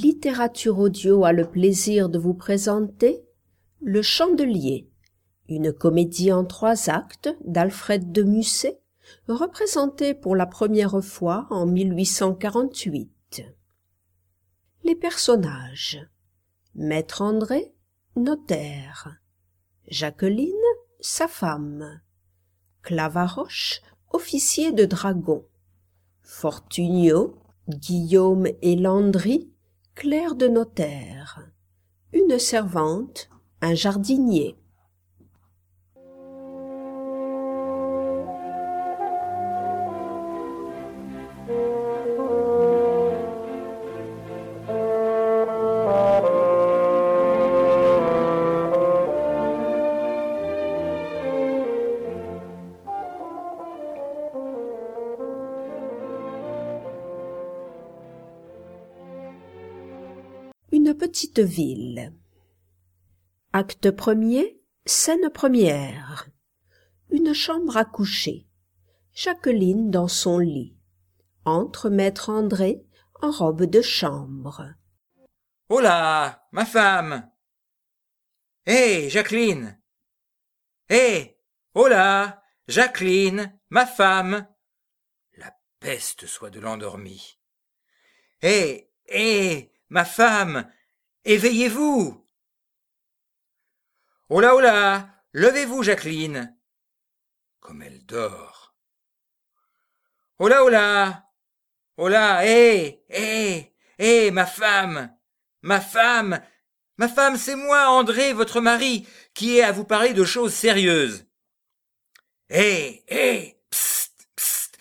Littérature Audio a le plaisir de vous présenter Le Chandelier, une comédie en 3 actes d'Alfred de Musset, représentée pour la première fois en 1848. Les personnages: Maître André, notaire; Jacqueline, sa femme; Clavaroche, officier de dragon; Fortunio, Guillaume et Landry, clercs de notaire; une servante, un jardinier. Une petite ville. Acte premier, scène première. Une chambre à coucher. Jacqueline dans son lit. Entre Maître André en robe de chambre. « Oh là, ma femme! Hé, Jacqueline! Hé! Oh là, Jacqueline, ma femme! La peste soit de l'endormi! Hé, ma femme! Éveillez-vous! Oh là, levez-vous, Jacqueline! Comme elle dort! Oh là, hé, ma femme! Ma femme, c'est moi, André, votre mari, qui ai à vous parler de choses sérieuses. Psst, psst,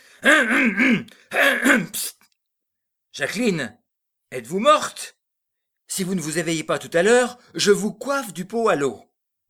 psst. Jacqueline, êtes-vous morte? Si vous ne vous éveillez pas tout à l'heure, je vous coiffe du pot à l'eau.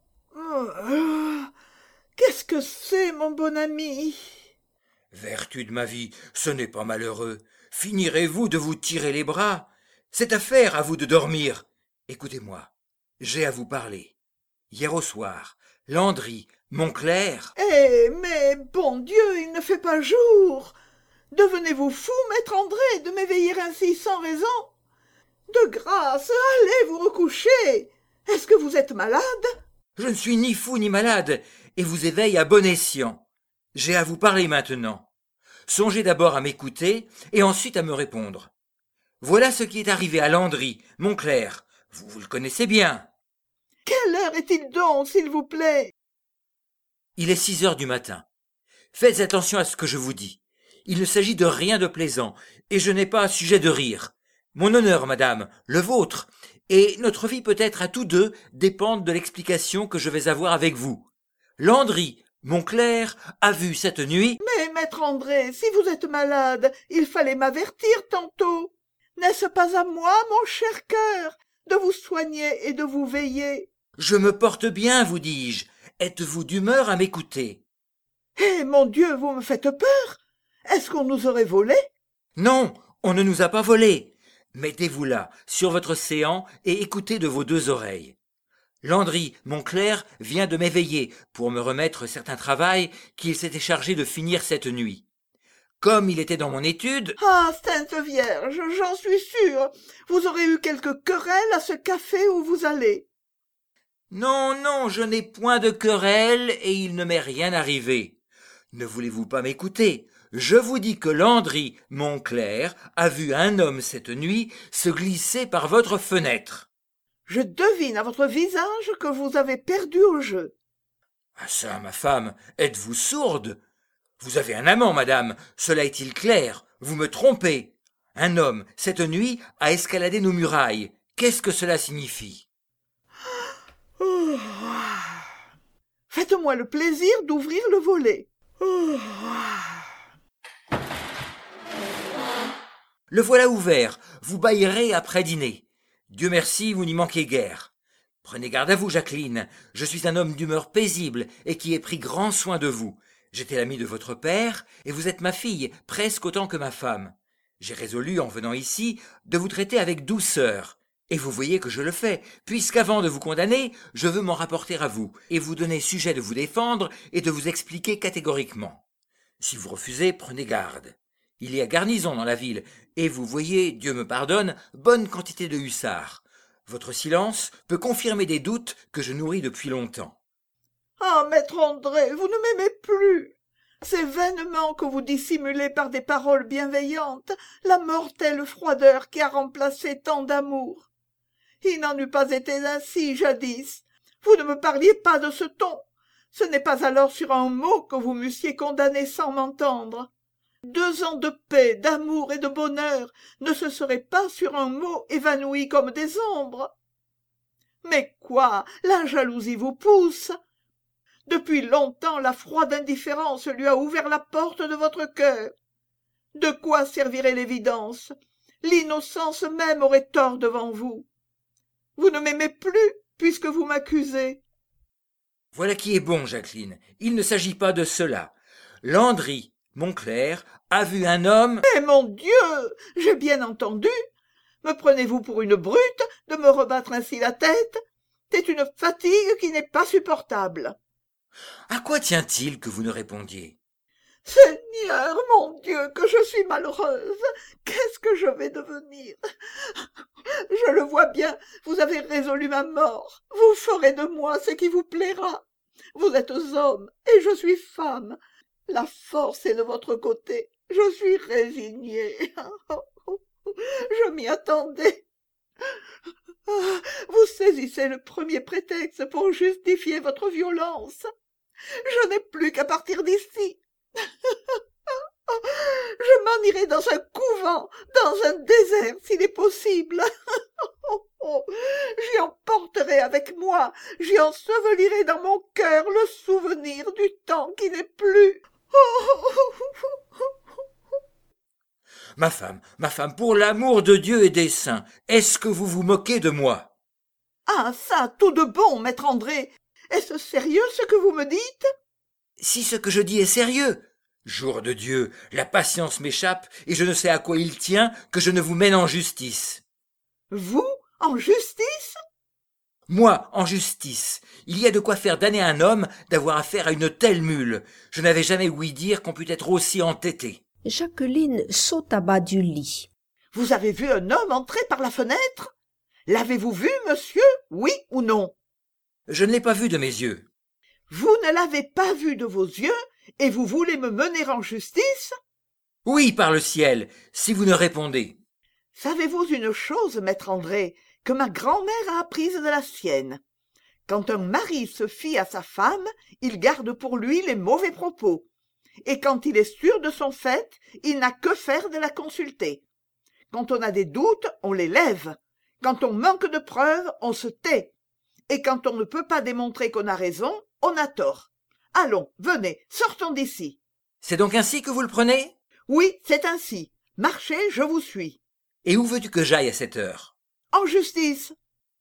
Qu'est-ce que c'est, mon bon ami? Vertu de ma vie, ce n'est pas malheureux. Finirez-vous de vous tirer les bras? C'est affaire à vous de dormir. Écoutez-moi, j'ai à vous parler. Hier au soir, Landry, Montclair... Mais bon Dieu, il ne fait pas jour. Devenez-vous fou, maître André, de m'éveiller ainsi sans raison? De grâce, allez vous recoucher. Est-ce que vous êtes malade? Je ne suis ni fou ni malade, et vous éveille à bon escient. J'ai à vous parler maintenant. Songez d'abord à m'écouter, et ensuite à me répondre. Voilà ce qui est arrivé à Landry, Montclair. Vous le connaissez bien. Quelle heure est-il donc, s'il vous plaît? Il est 6 heures du matin. Faites attention à ce que je vous dis. Il ne s'agit de rien de plaisant, et je n'ai pas sujet de rire. Mon honneur, madame, le vôtre, et notre vie peut-être à tous deux dépendent de l'explication que je vais avoir avec vous. Landry, Montclair, a vu cette nuit... Mais, maître André, si vous êtes malade, il fallait m'avertir tantôt. N'est-ce pas à moi, mon cher cœur, de vous soigner et de vous veiller? Je me porte bien, vous dis-je. Êtes-vous d'humeur à m'écouter? Mon Dieu, vous me faites peur. Est-ce qu'on nous aurait volés? Non, on ne nous a pas volés. Mettez-vous là, sur votre séant, et écoutez de vos 2 oreilles. Landry, Montclair, vient de m'éveiller pour me remettre certain travail qu'il s'était chargé de finir cette nuit. Comme il était dans mon étude... Ah, Sainte Vierge, j'en suis sûre. Vous aurez eu quelque querelle à ce café où vous allez. Non, je n'ai point de querelle et il ne m'est rien arrivé. Ne voulez-vous pas m'écouter? Je vous dis que Landry, Montclair, a vu un homme cette nuit se glisser par votre fenêtre. Je devine à votre visage que vous avez perdu au jeu. Ah ça, ma femme, êtes-vous sourde? Vous avez un amant, madame, cela est-il clair? Vous me trompez. Un homme, cette nuit, a escaladé nos murailles. Qu'est-ce que cela signifie? Faites-moi le plaisir d'ouvrir le volet. Le voilà ouvert, vous bâillerez après dîner. Dieu merci, vous n'y manquez guère. Prenez garde à vous, Jacqueline, je suis un homme d'humeur paisible et qui ai pris grand soin de vous. J'étais l'ami de votre père, et vous êtes ma fille, presque autant que ma femme. J'ai résolu, en venant ici, de vous traiter avec douceur. Et vous voyez que je le fais, puisqu'avant de vous condamner, je veux m'en rapporter à vous, et vous donner sujet de vous défendre et de vous expliquer catégoriquement. Si vous refusez, prenez garde. Il y a garnison dans la ville, et vous voyez, Dieu me pardonne, bonne quantité de hussards. Votre silence peut confirmer des doutes que je nourris depuis longtemps. Ah, maître André, vous ne m'aimez plus. C'est vainement que vous dissimulez par des paroles bienveillantes la mortelle froideur qui a remplacé tant d'amour. Il n'en eût pas été ainsi jadis. Vous ne me parliez pas de ce ton. Ce n'est pas alors sur un mot que vous m'eussiez condamné sans m'entendre. 2 ans de paix, d'amour et de bonheur ne se seraient pas sur un mot évanouis comme des ombres. Mais quoi, la jalousie vous pousse. Depuis longtemps la froide indifférence lui a ouvert la porte de votre cœur. De quoi servirait l'évidence? L'innocence même aurait tort devant vous. Vous ne m'aimez plus, puisque vous m'accusez. Voilà qui est bon, Jacqueline. Il ne s'agit pas de cela. Landry, mon clerc, a vu un homme... Eh mon Dieu, j'ai bien entendu. Me prenez-vous pour une brute de me rebattre ainsi la tête? C'est une fatigue qui n'est pas supportable. À quoi tient-il que vous ne répondiez? Seigneur, mon Dieu, que je suis malheureuse. Qu'est-ce que je vais devenir? Je le vois bien, vous avez résolu ma mort. Vous ferez de moi ce qui vous plaira. Vous êtes homme et je suis femme. La force est de votre côté. Je suis résignée. Je m'y attendais. Vous saisissez le premier prétexte pour justifier votre violence. Je n'ai plus qu'à partir d'ici. Je m'en irai dans un couvent, dans un désert, s'il est possible. J'y emporterai avec moi, j'y ensevelirai dans mon cœur le souvenir du temps qui n'est plus. Ma femme, pour l'amour de Dieu et des saints, est-ce que vous vous moquez de moi? Ah, ça, tout de bon, maître André. Est-ce sérieux ce que vous me dites? Si ce que je dis est sérieux. Jour de Dieu, la patience m'échappe, et je ne sais à quoi il tient que je ne vous mène en justice. Vous, en justice? Moi, en justice. Il y a de quoi faire damner un homme d'avoir affaire à une telle mule. Je n'avais jamais ouï dire qu'on pût être aussi entêté. Jacqueline sauta bas du lit. Vous avez vu un homme entrer par la fenêtre? L'avez-vous vu, monsieur, oui ou non? Je ne l'ai pas vu de mes yeux. Vous ne l'avez pas vu de vos yeux, et vous voulez me mener en justice? Oui, par le ciel, si vous ne répondez. Savez-vous une chose, maître André, que ma grand-mère a apprise de la sienne? Quand un mari se fie à sa femme, il garde pour lui les mauvais propos. Et quand il est sûr de son fait, il n'a que faire de la consulter. Quand on a des doutes, on les lève. Quand on manque de preuves, on se tait. Et quand on ne peut pas démontrer qu'on a raison, on a tort. Allons, venez, sortons d'ici. C'est donc ainsi que vous le prenez? Oui, c'est ainsi. Marchez, je vous suis. Et où veux-tu que j'aille à cette heure? En justice.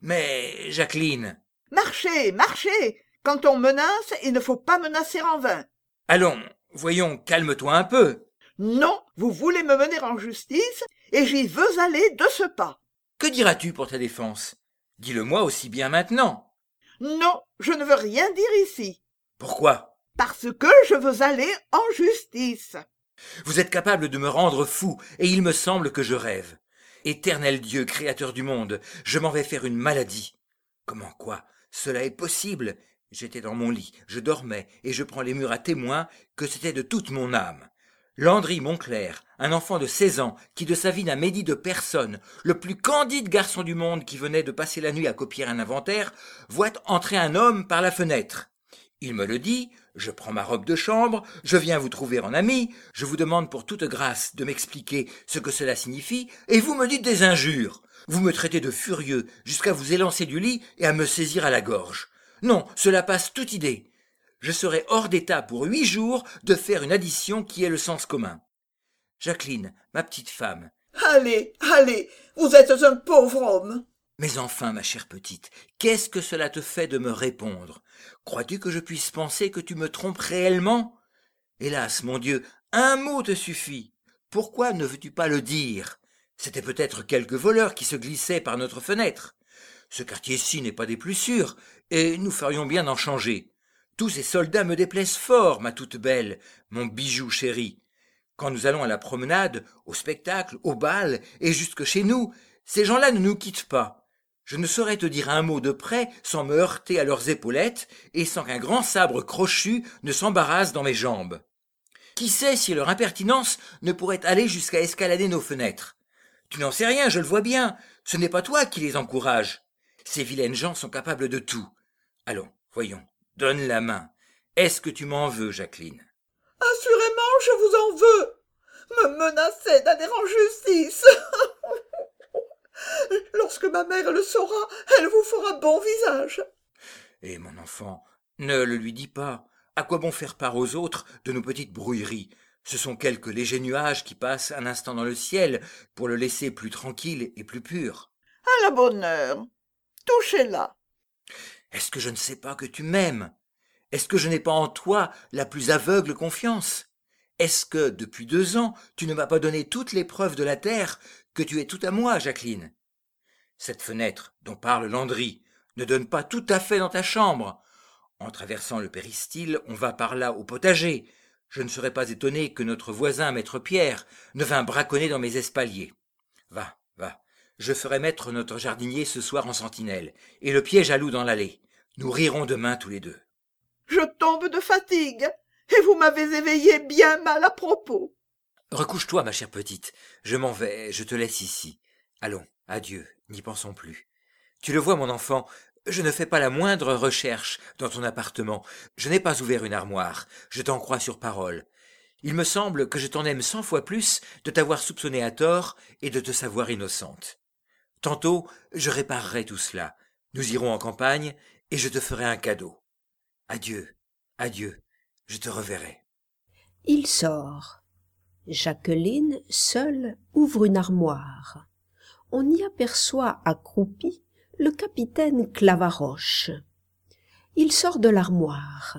Mais, Jacqueline... Marchez, marchez. Quand on menace, il ne faut pas menacer en vain. Allons, voyons, calme-toi un peu. Non, vous voulez me mener en justice, et j'y veux aller de ce pas. Que diras-tu pour ta défense? Dis-le-moi aussi bien maintenant. Non, je ne veux rien dire ici. Pourquoi? Parce que je veux aller en justice. Vous êtes capable de me rendre fou, et il me semble que je rêve. Éternel Dieu, créateur du monde, je m'en vais faire une maladie. Comment quoi? Cela est possible. J'étais dans mon lit, je dormais, et je prends les murs à témoin que c'était de toute mon âme. Landry Monclerc, un enfant de 16 ans, qui de sa vie n'a médit de personne, le plus candide garçon du monde qui venait de passer la nuit à copier un inventaire, voit entrer un homme par la fenêtre. Il me le dit, je prends ma robe de chambre, je viens vous trouver en ami, je vous demande pour toute grâce de m'expliquer ce que cela signifie, et vous me dites des injures. Vous me traitez de furieux, jusqu'à vous élancer du lit et à me saisir à la gorge. Non, cela passe toute idée. Je serai hors d'état pour 8 jours de faire une addition qui est le sens commun. Jacqueline, ma petite femme. Allez, allez, vous êtes un pauvre homme. Mais enfin, ma chère petite, qu'est-ce que cela te fait de me répondre? Crois-tu que je puisse penser que tu me trompes réellement? Hélas, mon Dieu, un mot te suffit. Pourquoi ne veux-tu pas le dire? C'était peut-être quelque voleur qui se glissait par notre fenêtre. Ce quartier-ci n'est pas des plus sûrs, et nous ferions bien d'en changer. Tous ces soldats me déplaisent fort, ma toute belle, mon bijou chéri. Quand nous allons à la promenade, au spectacle, au bal et jusque chez nous, ces gens-là ne nous quittent pas. Je ne saurais te dire un mot de près sans me heurter à leurs épaulettes et sans qu'un grand sabre crochu ne s'embarrasse dans mes jambes. Qui sait si leur impertinence ne pourrait aller jusqu'à escalader nos fenêtres? Tu n'en sais rien, je le vois bien. Ce n'est pas toi qui les encourage. Ces vilaines gens sont capables de tout. Allons, voyons, donne la main. Est-ce que tu m'en veux, Jacqueline? Assurément, je vous en veux. Me menacer d'aller en justice. Lorsque ma mère le saura, elle vous fera bon visage. Eh, mon enfant, ne le lui dis pas. À quoi bon faire part aux autres de nos petites brouilleries? Ce sont quelques légers nuages qui passent un instant dans le ciel pour le laisser plus tranquille et plus pur. À la bonne heure. Touchez-la. Est-ce que je ne sais pas que tu m'aimes? Est-ce que je n'ai pas en toi la plus aveugle confiance? Est-ce que, depuis 2 ans, tu ne m'as pas donné toutes les preuves de la terre que tu es tout à moi, Jacqueline? Cette fenêtre dont parle Landry ne donne pas tout à fait dans ta chambre. En traversant le péristyle, on va par là au potager. Je ne serais pas étonné que notre voisin, maître Pierre, ne vînt braconner dans mes espaliers. Va, va, je ferai mettre notre jardinier ce soir en sentinelle, et le piège à loup dans l'allée. Nous rirons demain tous les deux. Je tombe de fatigue, et vous m'avez éveillé bien mal à propos. Recouche-toi, ma chère petite. Je m'en vais, je te laisse ici. Allons, adieu, n'y pensons plus. Tu le vois, mon enfant, je ne fais pas la moindre recherche dans ton appartement. Je n'ai pas ouvert une armoire, je t'en crois sur parole. Il me semble que je t'en aime 100 fois plus de t'avoir soupçonnée à tort et de te savoir innocente. Tantôt, je réparerai tout cela. Nous irons en campagne et je te ferai un cadeau. Adieu, adieu, je te reverrai. Il sort. Jacqueline, seule, ouvre une armoire. On y aperçoit accroupi le capitaine Clavaroche. Il sort de l'armoire.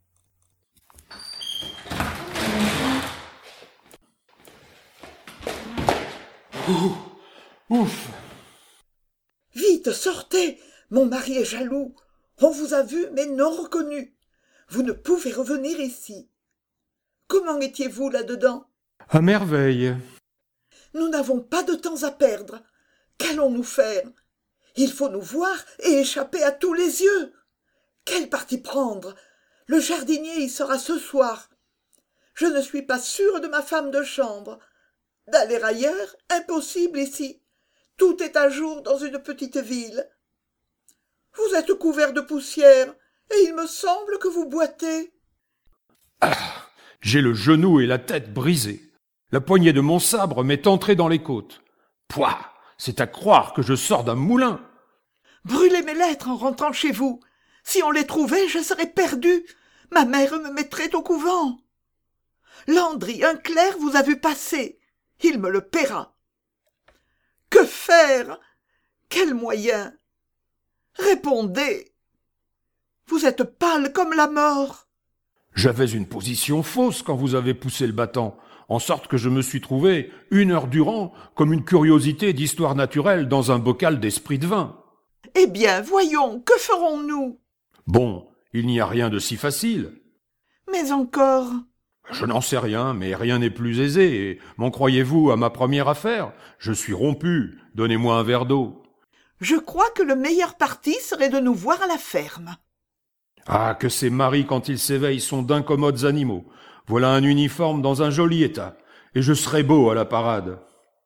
Ouf! Vite, sortez. Mon mari est jaloux. On vous a vu, mais non reconnu. Vous ne pouvez revenir ici. Comment étiez-vous là-dedans? À merveille. Nous n'avons pas de temps à perdre. Qu'allons-nous faire? Il faut nous voir et échapper à tous les yeux. Quel parti prendre? Le jardinier y sera ce soir. Je ne suis pas sûre de ma femme de chambre. D'aller ailleurs, impossible ici. Tout est à jour dans une petite ville. Vous êtes couvert de poussière, et il me semble que vous boitez. J'ai le genou et la tête brisés. La poignée de mon sabre m'est entrée dans les côtes. Pouah! C'est à croire que je sors d'un moulin. Brûlez mes lettres en rentrant chez vous. Si on les trouvait, je serais perdue. Ma mère me mettrait au couvent. Landry, un clerc vous a vu passer. Il me le paiera. Que faire? Quel moyen? Répondez. Vous êtes pâle comme la mort. J'avais une position fausse quand vous avez poussé le battant, en sorte que je me suis trouvé, 1 heure durant, comme une curiosité d'histoire naturelle dans un bocal d'esprit de vin. Eh bien, voyons, que ferons-nous? Bon, il n'y a rien de si facile. Mais encore... Je n'en sais rien, mais rien n'est plus aisé, et m'en croyez-vous à ma première affaire? Je suis rompu, donnez-moi un verre d'eau. Je crois que le meilleur parti serait de nous voir à la ferme. Ah, que ces maris, quand ils s'éveillent, sont d'incommodes animaux. Voilà un uniforme dans un joli état, et je serai beau à la parade.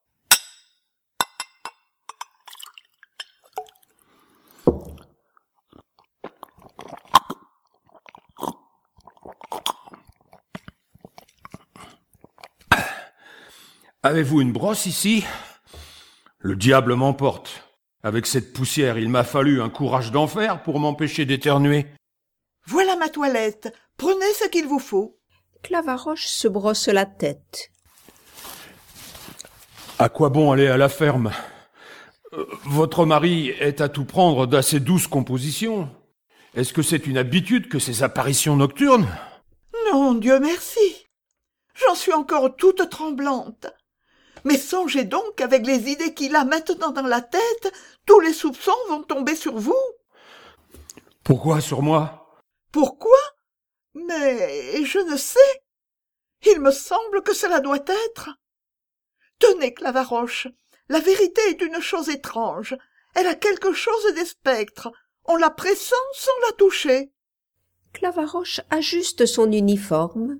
Avez-vous une brosse ici? Le diable m'emporte. Avec cette poussière, il m'a fallu un courage d'enfer pour m'empêcher d'éternuer. Voilà ma toilette. Prenez ce qu'il vous faut. Clavaroche se brosse la tête. À quoi bon aller à la ferme? Votre mari est à tout prendre d'assez douce composition. Est-ce que c'est une habitude que ces apparitions nocturnes? Non, Dieu merci. J'en suis encore toute tremblante. Mais songez donc qu'avec les idées qu'il a maintenant dans la tête, tous les soupçons vont tomber sur vous. Pourquoi sur moi? Pourquoi? Mais je ne sais. Il me semble que cela doit être. Tenez, Clavaroche, la vérité est une chose étrange. Elle a quelque chose des spectres. On la pressent sans la toucher. Clavaroche ajuste son uniforme.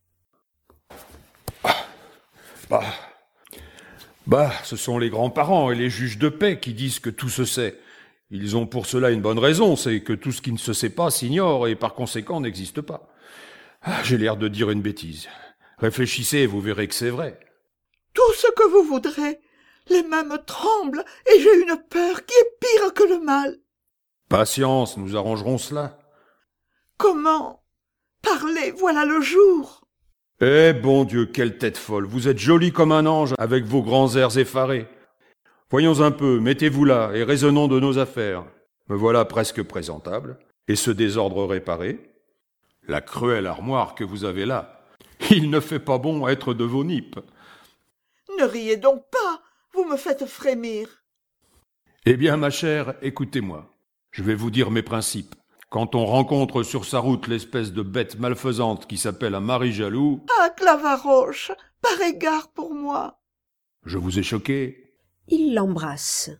Ce sont les grands-parents et les juges de paix qui disent que tout se sait. Ils ont pour cela une bonne raison, c'est que tout ce qui ne se sait pas s'ignore et par conséquent n'existe pas. J'ai l'air de dire une bêtise. Réfléchissez et vous verrez que c'est vrai. Tout ce que vous voudrez. Les mains me tremblent et j'ai une peur qui est pire que le mal. Patience, nous arrangerons cela. Comment? Parlez, voilà le jour. Eh bon Dieu, quelle tête folle. Vous êtes jolie comme un ange avec vos grands airs effarés. Voyons un peu, mettez-vous là et raisonnons de nos affaires. Me voilà presque présentable, et ce désordre réparé. La cruelle armoire que vous avez là, il ne fait pas bon être de vos nippes. Ne riez donc pas, vous me faites frémir. Eh bien, ma chère, écoutez-moi. Je vais vous dire mes principes. Quand on rencontre sur sa route l'espèce de bête malfaisante qui s'appelle un mari jaloux... Ah, Clavaroche, par égard pour moi. Je vous ai choqué. Il l'embrasse.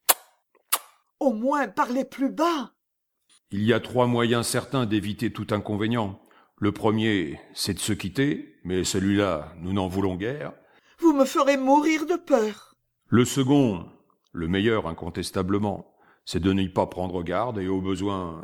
Au moins, parlez plus bas. Il y a 3 moyens certains d'éviter tout inconvénient. Le premier, c'est de se quitter, mais celui-là, nous n'en voulons guère. Vous me ferez mourir de peur. Le second, le meilleur incontestablement, c'est de n'y pas prendre garde et au besoin...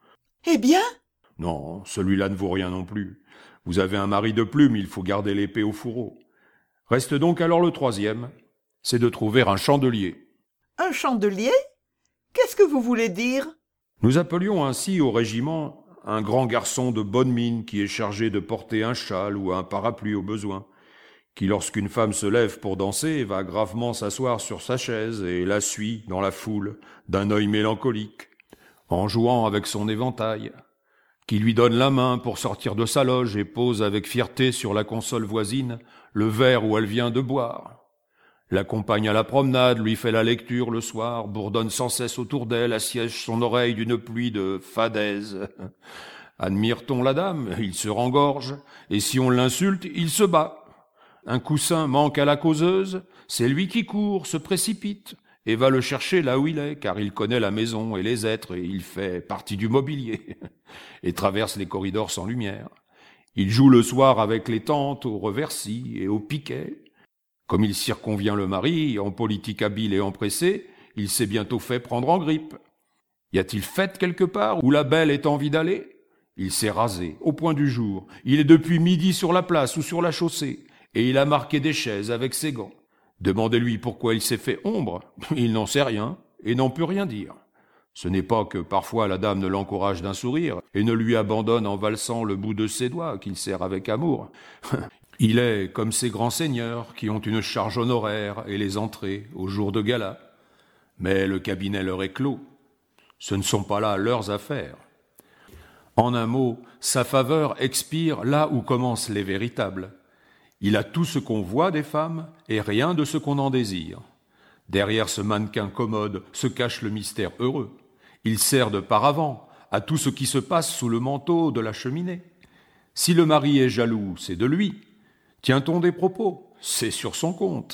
Eh bien? Non, celui-là ne vaut rien non plus. Vous avez un mari de plume, il faut garder l'épée au fourreau. Reste donc alors le troisième, c'est de trouver un chandelier. Un chandelier? Qu'est-ce que vous voulez dire? Nous appelions ainsi au régiment un grand garçon de bonne mine qui est chargé de porter un châle ou un parapluie au besoin, qui lorsqu'une femme se lève pour danser va gravement s'asseoir sur sa chaise et la suit dans la foule d'un œil mélancolique, en jouant avec son éventail, qui lui donne la main pour sortir de sa loge et pose avec fierté sur la console voisine le verre où elle vient de boire. L'accompagne à la promenade, lui fait la lecture le soir, bourdonne sans cesse autour d'elle, assiège son oreille d'une pluie de fadaises. Admire-t-on la dame, il se rengorge, et si on l'insulte, il se bat. Un coussin manque à la causeuse, c'est lui qui court, se précipite, et va le chercher là où il est, car il connaît la maison et les êtres, et il fait partie du mobilier, et traverse les corridors sans lumière. Il joue le soir avec les tantes au reversi et au piquet. Comme il circonvient le mari, en politique habile et empressé, il s'est bientôt fait prendre en grippe. Y a-t-il fête quelque part où la belle ait envie d'aller? Il s'est rasé, au point du jour. Il est depuis midi sur la place ou sur la chaussée, et il a marqué des chaises avec ses gants. Demandez-lui pourquoi il s'est fait ombre. Il n'en sait rien, et n'en peut rien dire. Ce n'est pas que parfois la dame ne l'encourage d'un sourire, et ne lui abandonne en valsant le bout de ses doigts, qu'il serre avec amour. Il est comme ces grands seigneurs qui ont une charge honoraire et les entrées au jour de gala. Mais le cabinet leur est clos. Ce ne sont pas là leurs affaires. En un mot, sa faveur expire là où commencent les véritables. Il a tout ce qu'on voit des femmes et rien de ce qu'on en désire. Derrière ce mannequin commode se cache le mystère heureux. Il sert de paravent à tout ce qui se passe sous le manteau de la cheminée. Si le mari est jaloux, c'est de lui. Tient-on des propos? C'est sur son compte.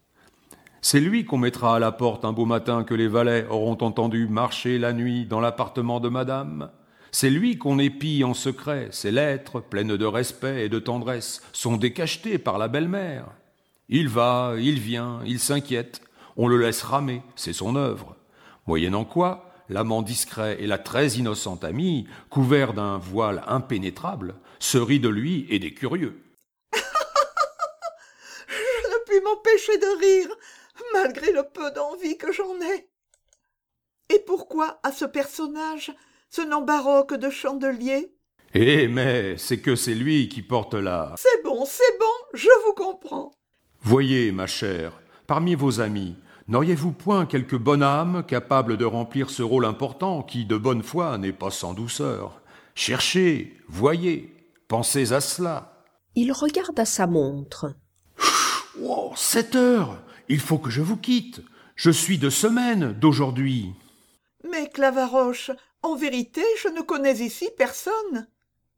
C'est lui qu'on mettra à la porte un beau matin que les valets auront entendu marcher la nuit dans l'appartement de madame. C'est lui qu'on épie en secret. Ses lettres, pleines de respect et de tendresse, sont décachetées par la belle-mère. Il va, il vient, il s'inquiète. On le laisse ramer, c'est son œuvre. Moyennant quoi, l'amant discret et la très innocente amie, couvert d'un voile impénétrable, se rit de lui et des curieux. Je ne puis m'empêcher de rire, malgré le peu d'envie que j'en ai. Et pourquoi, à ce personnage, ce nom baroque de chandelier? Eh, mais c'est que c'est lui qui porte la... C'est bon, je vous comprends. Voyez, ma chère, parmi vos amis, n'auriez-vous point quelque bonne âme capable de remplir ce rôle important qui, de bonne foi, n'est pas sans douceur? Cherchez, voyez, pensez à cela. Il regarde à sa montre. Oh, 7 heures! Il faut que je vous quitte. Je suis de semaine d'aujourd'hui. Mais Clavaroche, en vérité, je ne connais ici personne.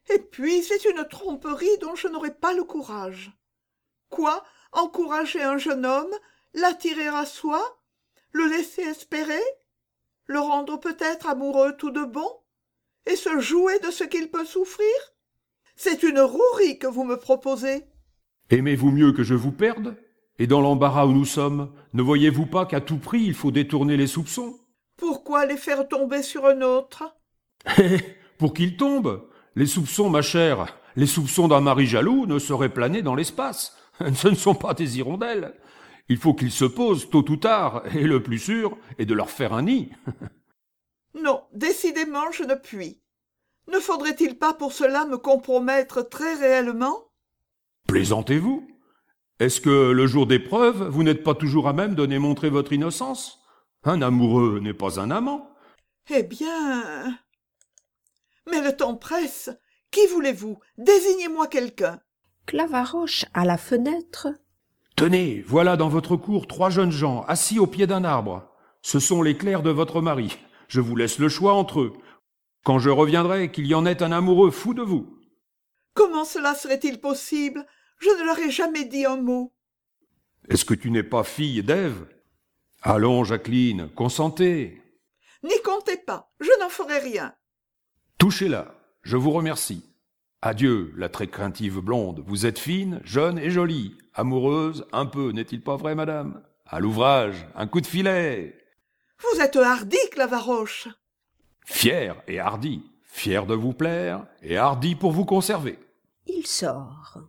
Et puis, c'est une tromperie dont je n'aurais pas le courage. Quoi? Encourager un jeune homme, l'attirer à soi, le laisser espérer, le rendre peut-être amoureux tout de bon, et se jouer de ce qu'il peut souffrir? C'est une rouerie que vous me proposez. Aimez-vous mieux que je vous perde? Et dans l'embarras où nous sommes, ne voyez-vous pas qu'à tout prix il faut détourner les soupçons? Pourquoi les faire tomber sur un autre? Pour qu'ils tombent. Les soupçons, ma chère, les soupçons d'un mari jaloux ne sauraient planer dans l'espace. Ce ne sont pas des hirondelles. Il faut qu'ils se posent tôt ou tard, et le plus sûr est de leur faire un nid. Non, décidément, je ne puis. Ne faudrait-il pas pour cela me compromettre très réellement? Plaisantez-vous? Est-ce que le jour d'épreuve, vous n'êtes pas toujours à même de démontrer votre innocence? Un amoureux n'est pas un amant. Eh bien... Mais le temps presse. Qui voulez-vous? Désignez-moi quelqu'un. Clavaroche à la fenêtre. Tenez, voilà dans votre cour 3 jeunes gens, assis au pied d'un arbre. Ce sont les clercs de votre mari. Je vous laisse le choix entre eux. Quand je reviendrai, qu'il y en ait un amoureux fou de vous. Comment cela serait-il possible? Je ne leur ai jamais dit un mot. Est-ce que tu n'es pas fille d'Ève? Allons, Jacqueline, consentez. N'y comptez pas, je n'en ferai rien. Touchez-la, je vous remercie. Adieu, la très craintive blonde. Vous êtes fine, jeune et jolie. Amoureuse, un peu, n'est-il pas vrai, madame? À l'ouvrage, un coup de filet. Vous êtes hardi, Clavaroche. Fier et hardi. Fier de vous plaire et hardi pour vous conserver. Il sort.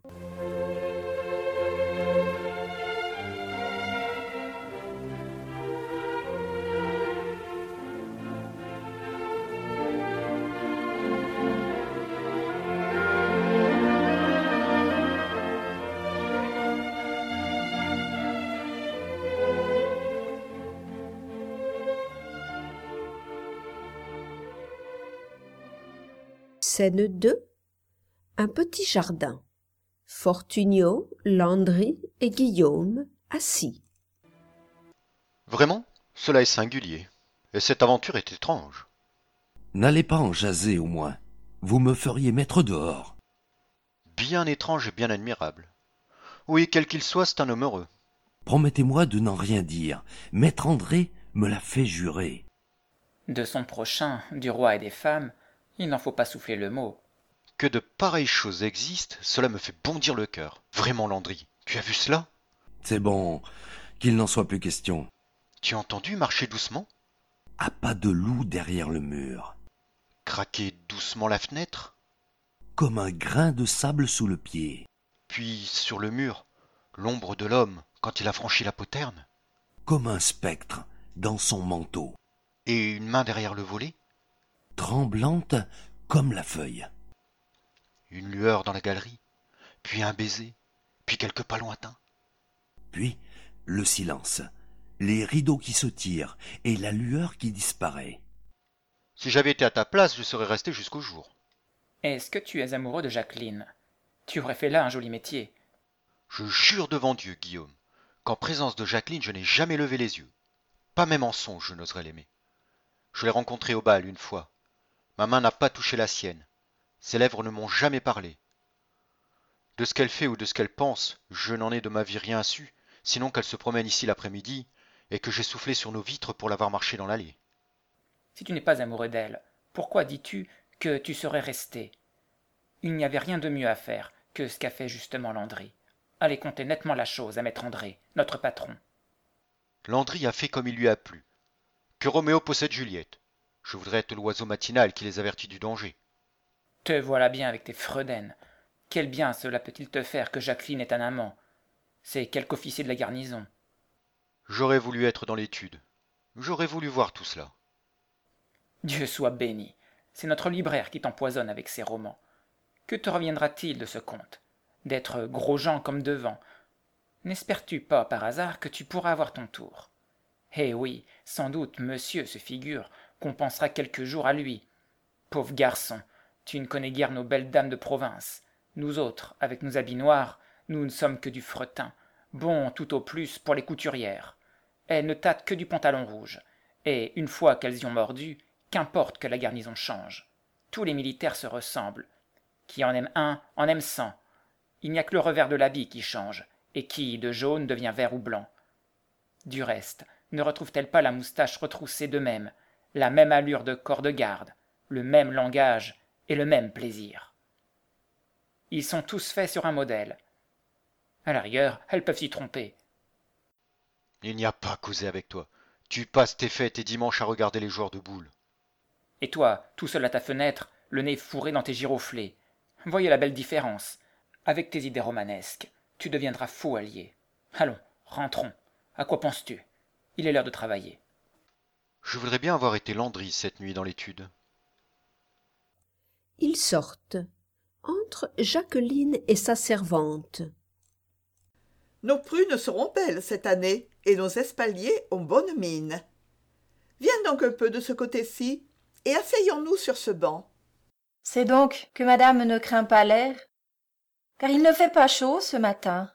Scène 2. Un petit jardin. Fortunio, Landry et Guillaume assis. Vraiment, cela est singulier. Et cette aventure est étrange. N'allez pas en jaser au moins. Vous me feriez mettre dehors. Bien étrange et bien admirable. Oui, quel qu'il soit, c'est un homme heureux. Promettez-moi de n'en rien dire. Maître André me l'a fait jurer. De son prochain, du roi et des femmes, il n'en faut pas souffler le mot. Que de pareilles choses existent, cela me fait bondir le cœur. Vraiment, Landry, tu as vu cela? C'est bon, qu'il n'en soit plus question. Tu as entendu marcher doucement? À pas de loup derrière le mur. Craquer doucement la fenêtre? Comme un grain de sable sous le pied. Puis, sur le mur, l'ombre de l'homme quand il a franchi la poterne? Comme un spectre dans son manteau. Et une main derrière le volet? Tremblante comme la feuille. Une lueur dans la galerie? Puis un baiser? Puis quelques pas lointains? Puis le silence, les rideaux qui se tirent et la lueur qui disparaît. Si j'avais été à ta place, je serais resté jusqu'au jour. Est-ce que tu es amoureux de Jacqueline? Tu aurais fait là un joli métier. Je jure devant Dieu, Guillaume, qu'en présence de Jacqueline, je n'ai jamais levé les yeux. Pas même en songe, je n'oserais l'aimer. Je l'ai rencontrée au bal une fois. Ma main n'a pas touché la sienne. Ses lèvres ne m'ont jamais parlé. De ce qu'elle fait ou de ce qu'elle pense, je n'en ai de ma vie rien su, sinon qu'elle se promène ici l'après-midi, et que j'ai soufflé sur nos vitres pour la voir marcher dans l'allée. Si tu n'es pas amoureux d'elle, pourquoi dis-tu que tu serais resté? Il n'y avait rien de mieux à faire que ce qu'a fait justement Landry. Allez conter nettement la chose à maître André, notre patron. Landry a fait comme il lui a plu. Que Roméo possède Juliette. Je voudrais être l'oiseau matinal qui les avertit du danger. Te voilà bien avec tes fredaines. Quel bien cela peut-il te faire que Jacqueline ait un amant? C'est quelque officier de la garnison. J'aurais voulu être dans l'étude. J'aurais voulu voir tout cela. Dieu soit béni. C'est notre libraire qui t'empoisonne avec ses romans. Que te reviendra-t-il de ce conte? D'être gros gens comme devant. N'espères-tu pas par hasard que tu pourras avoir ton tour? Eh oui, sans doute monsieur se figure qu'on pensera quelques jours à lui. Pauvre garçon, tu ne connais guère nos belles dames de province. Nous autres, avec nos habits noirs, nous ne sommes que du fretin, bon tout au plus pour les couturières. Elles ne tâtent que du pantalon rouge, et une fois qu'elles y ont mordu, qu'importe que la garnison change. Tous les militaires se ressemblent. Qui en aime un, en aime 100. Il n'y a que le revers de l'habit qui change, et qui, de jaune, devient vert ou blanc. Du reste, ne retrouve-t-elle pas la moustache retroussée de même, la même allure de corps de garde, le même langage et le même plaisir? Ils sont tous faits sur un modèle. À la rigueur, elles peuvent s'y tromper. Il n'y a pas à causer avec toi. Tu passes tes fêtes et dimanches à regarder les joueurs de boules. Et toi, tout seul à ta fenêtre, le nez fourré dans tes giroflées. Voyez la belle différence. Avec tes idées romanesques, tu deviendras faux allié. Allons, rentrons. À quoi penses-tu? Il est l'heure de travailler. Je voudrais bien avoir été Landry cette nuit dans l'étude. Ils sortent. Entre Jacqueline et sa servante. Nos prunes seront belles cette année, et nos espaliers ont bonne mine. Viens donc un peu de ce côté-ci, et asseyons-nous sur ce banc. C'est donc que madame ne craint pas l'air, car il ne fait pas chaud ce matin.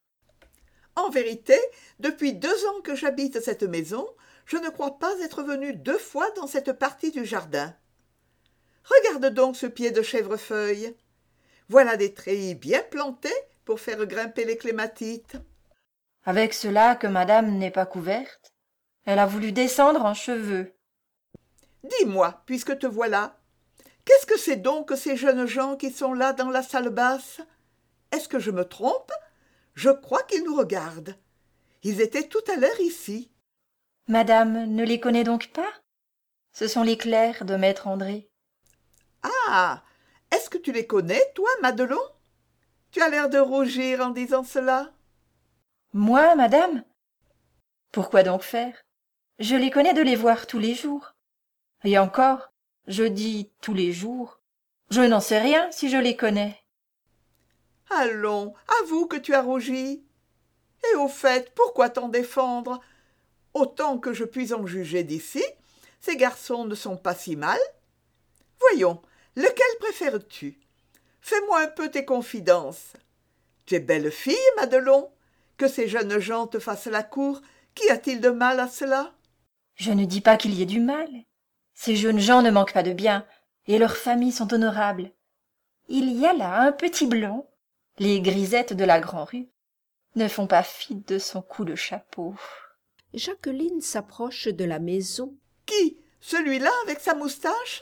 En vérité, depuis 2 ans que j'habite cette maison, je ne crois pas être venue 2 fois dans cette partie du jardin. Regarde donc ce pied de chèvrefeuille. Voilà des treillis bien plantés pour faire grimper les clématites. Avec cela que madame n'est pas couverte, elle a voulu descendre en cheveux. Dis-moi, puisque te voilà, qu'est-ce que c'est donc que ces jeunes gens qui sont là dans la salle basse? Est-ce que je me trompe? Je crois qu'ils nous regardent. Ils étaient tout à l'heure ici. Madame ne les connaît donc pas? Ce sont les clercs de maître André. Ah! Est-ce que tu les connais, toi, Madelon? Tu as l'air de rougir en disant cela. Moi, madame? Pourquoi donc faire? Je les connais de les voir tous les jours. Et encore, je dis tous les jours. Je n'en sais rien si je les connais. Allons, avoue que tu as rougi. Et au fait, pourquoi t'en défendre? Autant que je puis en juger d'ici, ces garçons ne sont pas si mal. Voyons, lequel préfères-tu? Fais-moi un peu tes confidences. Tu es belle fille, Madelon. Que ces jeunes gens te fassent la cour, qu'y a-t-il de mal à cela? Je ne dis pas qu'il y ait du mal. Ces jeunes gens ne manquent pas de bien, et leurs familles sont honorables. Il y a là un petit blond. Les grisettes de la Grand-Rue ne font pas fi de son coup de chapeau. Jacqueline s'approche de la maison. Qui? Celui-là avec sa moustache?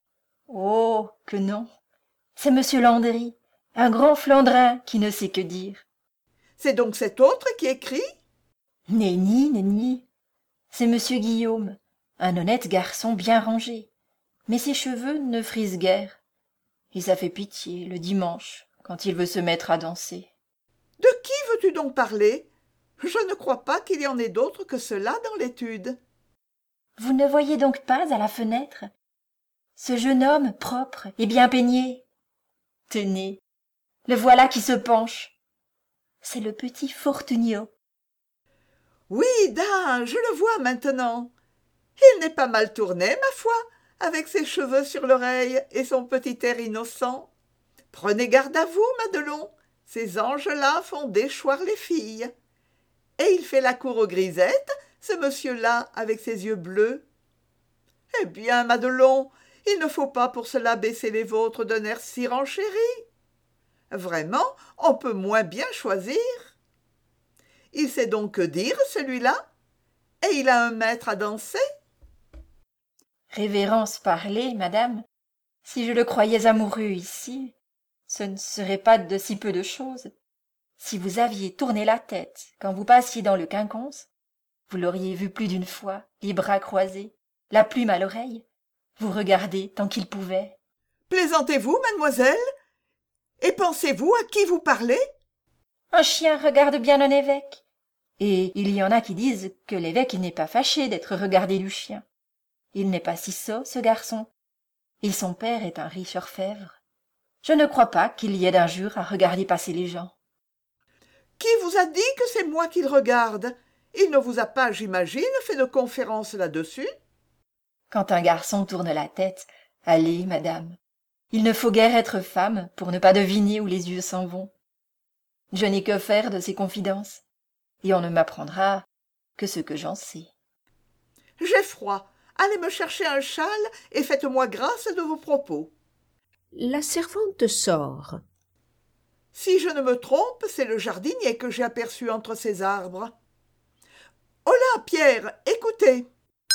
Oh, que non. C'est monsieur Landry, un grand Flandrin qui ne sait que dire. C'est donc cet autre qui écrit? Nenni, nenni. C'est monsieur Guillaume, un honnête garçon bien rangé. Mais ses cheveux ne frisent guère. Et ça fait pitié le dimanche, quand il veut se mettre à danser. De qui veux-tu donc parler? Je ne crois pas qu'il y en ait d'autres que cela dans l'étude. Vous ne voyez donc pas à la fenêtre ce jeune homme propre et bien peigné? Tenez, le voilà qui se penche. C'est le petit Fortunio. Oui, dame, je le vois maintenant. Il n'est pas mal tourné, ma foi, avec ses cheveux sur l'oreille et son petit air innocent. Prenez garde à vous, Madelon, ces anges-là font déchoir les filles. Et il fait la cour aux grisettes, ce monsieur-là avec ses yeux bleus. Eh bien, Madelon, il ne faut pas pour cela baisser les vôtres d'un air si renchéri. Vraiment, on peut moins bien choisir. Il sait donc que dire, celui-là, et il a un maître à danser. Révérence parlée, madame, si je le croyais amoureux ici, ce ne serait pas de si peu de choses. Si vous aviez tourné la tête quand vous passiez dans le quinconce, vous l'auriez vu plus d'une fois, les bras croisés, la plume à l'oreille, vous regarder tant qu'il pouvait. Plaisantez-vous, mademoiselle? Et pensez-vous à qui vous parlez? Un chien regarde bien un évêque. Et il y en a qui disent que l'évêque n'est pas fâché d'être regardé du chien. Il n'est pas si sot, ce garçon. Et son père est un riche orfèvre. Je ne crois pas qu'il y ait d'injure à regarder passer les gens. Qui vous a dit que c'est moi qu'il regarde? Il ne vous a pas, j'imagine, fait de conférence là-dessus? Quand un garçon tourne la tête, allez, madame, il ne faut guère être femme pour ne pas deviner où les yeux s'en vont. Je n'ai que faire de ces confidences, et on ne m'apprendra que ce que j'en sais. J'ai froid. Allez me chercher un châle et faites-moi grâce de vos propos. La servante sort. Si je ne me trompe, c'est le jardinier que j'ai aperçu entre ces arbres. Holà, Pierre, écoutez.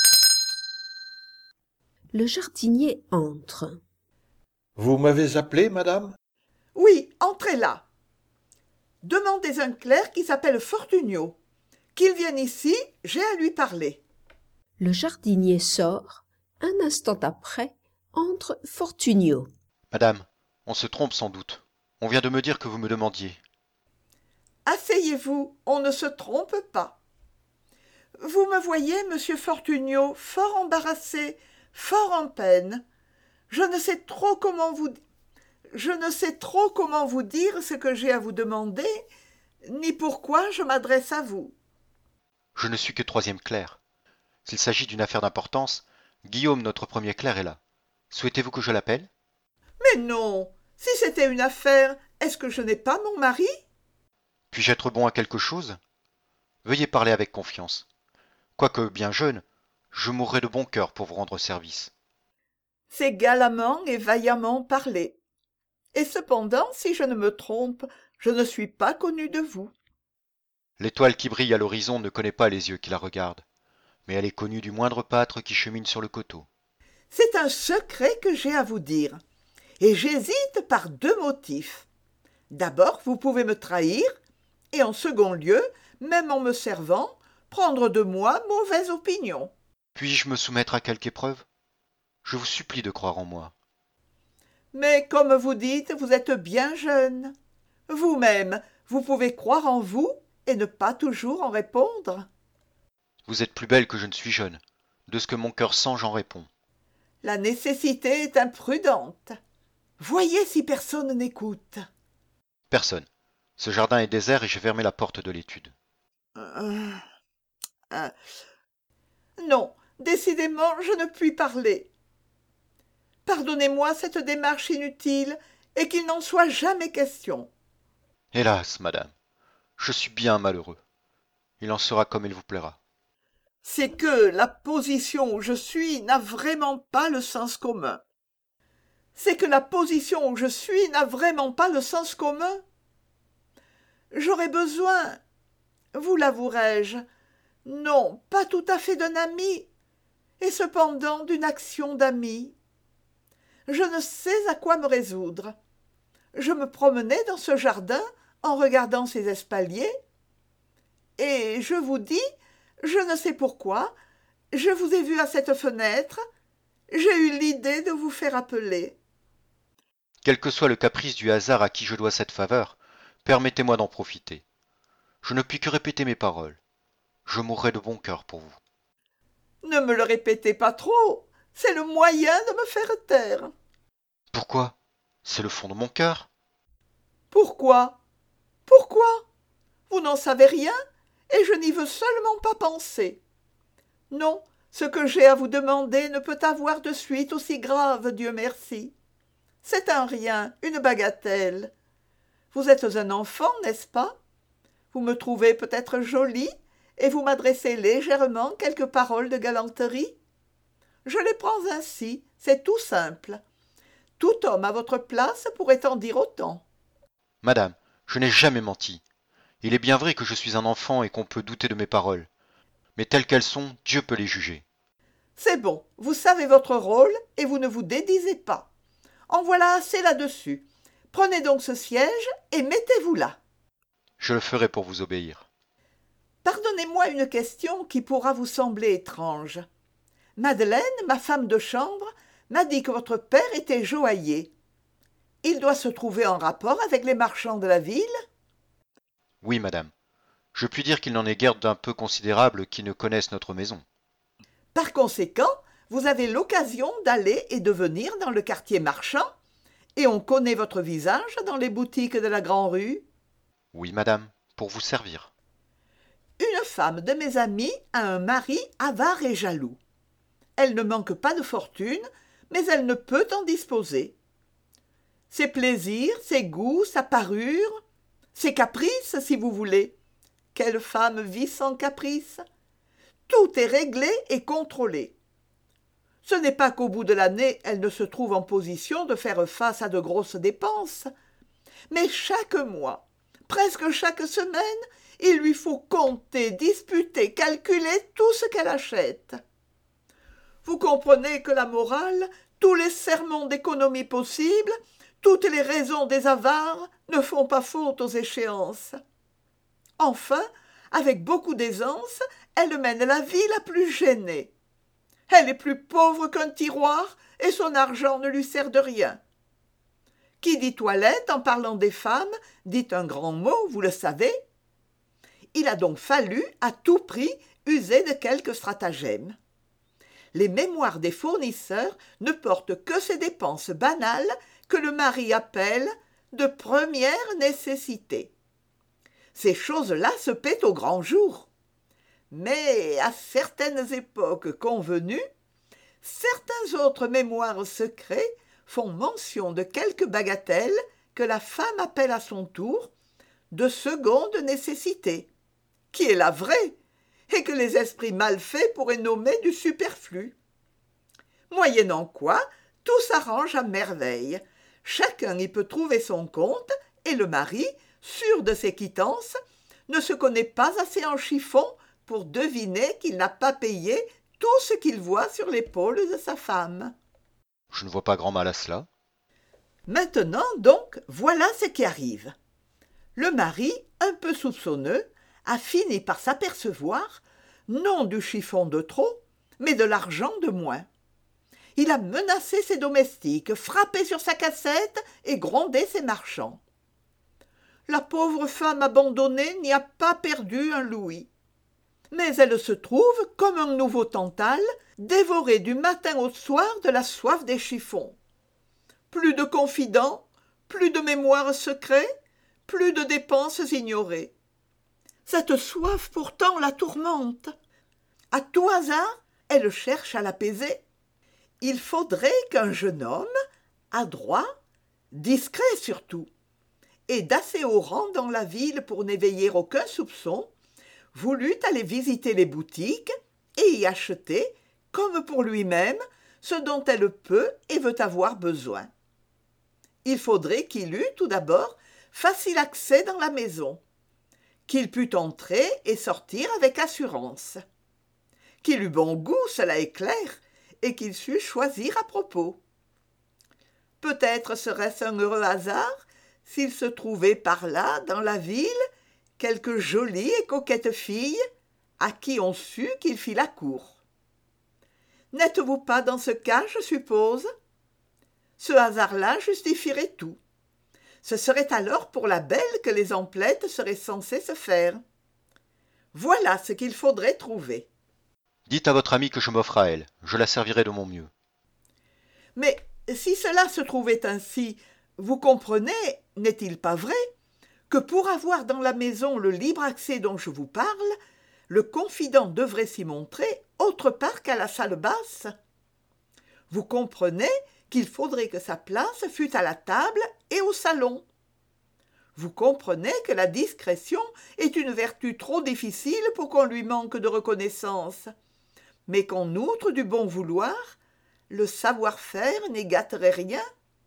Le jardinier entre. Vous m'avez appelé, madame? Oui, entrez là. Demandez un clerc qui s'appelle Fortunio. Qu'il vienne ici, j'ai à lui parler. Le jardinier sort. Un instant après, entre Fortunio. Madame, on se trompe sans doute. On vient de me dire que vous me demandiez. Asseyez-vous, on ne se trompe pas. Vous me voyez, monsieur Fortunio, fort embarrassé, fort en peine. Je ne sais trop comment vous dire ce que j'ai à vous demander, ni pourquoi je m'adresse à vous. Je ne suis que troisième clerc. S'il s'agit d'une affaire d'importance, Guillaume, notre premier clerc, est là. Souhaitez-vous que je l'appelle? Mais non, si c'était une affaire, est-ce que je n'ai pas mon mari? Puis-je être bon à quelque chose? Veuillez parler avec confiance. Quoique bien jeune, je mourrai de bon cœur pour vous rendre service. C'est galamment et vaillamment parlé. Et cependant, si je ne me trompe, je ne suis pas connu de vous. L'étoile qui brille à l'horizon ne connaît pas les yeux qui la regardent, mais elle est connue du moindre pâtre qui chemine sur le coteau. C'est un secret que j'ai à vous dire, et j'hésite par deux motifs. D'abord, vous pouvez me trahir, et en second lieu, même en me servant, prendre de moi mauvaise opinion. Puis-je me soumettre à quelque épreuve? Je vous supplie de croire en moi. Mais comme vous dites, vous êtes bien jeune. Vous-même, vous pouvez croire en vous et ne pas toujours en répondre. Vous êtes plus belle que je ne suis jeune. De ce que mon cœur sent, j'en réponds. La nécessité est imprudente. Voyez si personne n'écoute. Personne. Ce jardin est désert et j'ai fermé la porte de l'étude. Non, décidément, je ne puis parler. Pardonnez-moi cette démarche inutile et qu'il n'en soit jamais question. Hélas, madame, je suis bien malheureux. Il en sera comme il vous plaira. C'est que la position où je suis n'a vraiment pas le sens commun. J'aurais besoin, vous l'avouerai-je, non, pas tout à fait d'un ami, et cependant d'une action d'ami. Je ne sais à quoi me résoudre. Je me promenais dans ce jardin en regardant ces espaliers, et je vous dis, je ne sais pourquoi, je vous ai vu à cette fenêtre, j'ai eu l'idée de vous faire appeler. Quel que soit le caprice du hasard à qui je dois cette faveur, permettez-moi d'en profiter. Je ne puis que répéter mes paroles. Je mourrai de bon cœur pour vous. Ne me le répétez pas trop, c'est le moyen de me faire taire. Pourquoi? C'est le fond de mon cœur. Pourquoi? Pourquoi? Vous n'en savez rien, et je n'y veux seulement pas penser. Non, ce que j'ai à vous demander ne peut avoir de suite aussi grave, Dieu merci. C'est un rien, une bagatelle. Vous êtes un enfant, n'est-ce pas? Vous me trouvez peut-être jolie, et vous m'adressez légèrement quelques paroles de galanterie. Je les prends ainsi, c'est tout simple. Tout homme à votre place pourrait en dire autant. Madame, je n'ai jamais menti. Il est bien vrai que je suis un enfant et qu'on peut douter de mes paroles. Mais telles qu'elles sont, Dieu peut les juger. C'est bon, vous savez votre rôle et vous ne vous dédisez pas. En voilà assez là-dessus. Prenez donc ce siège et mettez-vous là. Je le ferai pour vous obéir. Pardonnez-moi une question qui pourra vous sembler étrange. Madeleine, ma femme de chambre, m'a dit que votre père était joaillier. Il doit se trouver en rapport avec les marchands de la ville? Oui, madame. Je puis dire qu'il n'en est guère d'un peu considérable qui ne connaissent notre maison. Par conséquent, vous avez l'occasion d'aller et de venir dans le quartier marchand, et on connaît votre visage dans les boutiques de la Grand-Rue. Oui, madame, pour vous servir. Une femme de mes amies a un mari avare et jaloux. Elle ne manque pas de fortune, mais elle ne peut en disposer. Ses plaisirs, ses goûts, sa parure, ses caprices, si vous voulez. Quelle femme vit sans caprice? Tout est réglé et contrôlé. Ce n'est pas qu'au bout de l'année, elle ne se trouve en position de faire face à de grosses dépenses. Mais chaque mois, presque chaque semaine, il lui faut compter, disputer, calculer tout ce qu'elle achète. Vous comprenez que la morale, tous les sermons d'économie possibles, toutes les raisons des avares ne font pas faute aux échéances. Enfin, avec beaucoup d'aisance, elle mène la vie la plus gênée. Elle est plus pauvre qu'un tiroir et son argent ne lui sert de rien. Qui dit toilette en parlant des femmes dit un grand mot, vous le savez. Il a donc fallu, à tout prix, user de quelques stratagèmes. Les mémoires des fournisseurs ne portent que ces dépenses banales que le mari appelle de première nécessité. Ces choses-là se paient au grand jour. Mais à certaines époques convenues, certains autres mémoires secrets font mention de quelques bagatelles que la femme appelle à son tour de seconde nécessité, qui est la vraie, et que les esprits mal faits pourraient nommer du superflu. Moyennant quoi, tout s'arrange à merveille. Chacun y peut trouver son compte, et le mari, sûr de ses quittances, ne se connaît pas assez en chiffon pour deviner qu'il n'a pas payé tout ce qu'il voit sur l'épaule de sa femme. Je ne vois pas grand mal à cela. Maintenant, donc, voilà ce qui arrive. Le mari, un peu soupçonneux, a fini par s'apercevoir, non du chiffon de trop, mais de l'argent de moins. Il a menacé ses domestiques, frappé sur sa cassette et grondé ses marchands. La pauvre femme abandonnée n'y a pas perdu un louis. Mais elle se trouve, comme un nouveau Tantale, dévorée du matin au soir de la soif des chiffons. Plus de confidents, plus de mémoires secrets, plus de dépenses ignorées. Cette soif pourtant la tourmente. À tout hasard, elle cherche à l'apaiser. Il faudrait qu'un jeune homme, adroit, discret surtout, et d'assez haut rang dans la ville pour n'éveiller aucun soupçon, voulut aller visiter les boutiques et y acheter, comme pour lui-même, ce dont elle peut et veut avoir besoin. Il faudrait qu'il eût, tout d'abord, facile accès dans la maison, qu'il pût entrer et sortir avec assurance, qu'il eût bon goût, cela est clair, et qu'il sût choisir à propos. Peut-être serait-ce un heureux hasard s'il se trouvait par là, dans la ville, quelque jolie et coquette fille à qui on sut qu'il fit la cour. N'êtes-vous pas dans ce cas, je suppose ? Ce hasard-là justifierait tout. Ce serait alors pour la belle que les emplettes seraient censées se faire. Voilà ce qu'il faudrait trouver. Dites à votre amie que je m'offre à elle. Je la servirai de mon mieux. Mais si cela se trouvait ainsi, vous comprenez, n'est-il pas vrai, que pour avoir dans la maison le libre accès dont je vous parle, le confident devrait s'y montrer autre part qu'à la salle basse. Vous comprenez qu'il faudrait que sa place fût à la table et au salon. Vous comprenez que la discrétion est une vertu trop difficile pour qu'on lui manque de reconnaissance, mais qu'en outre du bon vouloir, le savoir-faire n'y gâterait rien.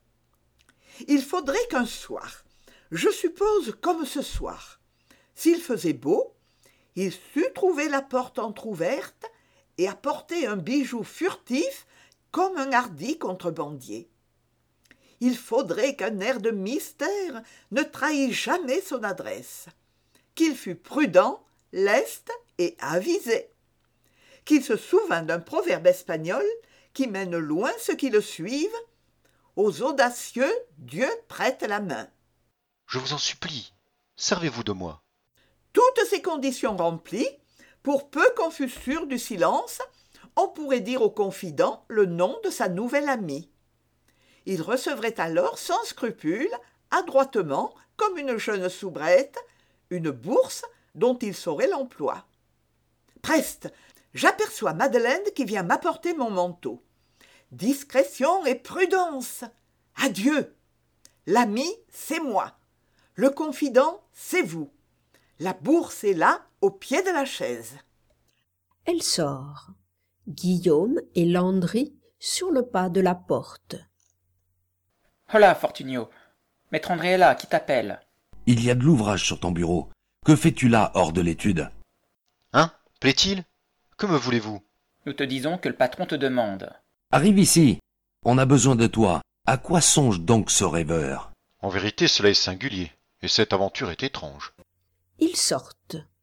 Il faudrait qu'un soir, je suppose comme ce soir, s'il faisait beau, il sût trouver la porte entr'ouverte et apporter un bijou furtif comme un hardi contrebandier. Il faudrait qu'un air de mystère ne trahît jamais son adresse, qu'il fût prudent, leste et avisé, qu'il se souvînt d'un proverbe espagnol qui mène loin ceux qui le suivent. Aux audacieux, Dieu prête la main. Je vous en supplie, servez-vous de moi. Toutes ces conditions remplies, pour peu qu'on fût sûr du silence, on pourrait dire au confident le nom de sa nouvelle amie. Il recevrait alors sans scrupule, adroitement, comme une jeune soubrette, une bourse dont il saurait l'emploi. Preste, j'aperçois Madeleine qui vient m'apporter mon manteau. Discrétion et prudence. Adieu. L'ami, c'est moi. Le confident, c'est vous. La bourse est là, au pied de la chaise. Elle sort. Guillaume et Landry sur le pas de la porte. « Hola, Fortunio, maître André est là, qui t'appelle. » « Il y a de l'ouvrage sur ton bureau. Que fais-tu là, hors de l'étude ?»« Hein? Plaît-il? Que me voulez-vous? » Nous te disons que le patron te demande. »« Arrive ici. On a besoin de toi. À quoi songe donc ce rêveur ?» En vérité, cela est singulier, et cette aventure est étrange. Ils sortent.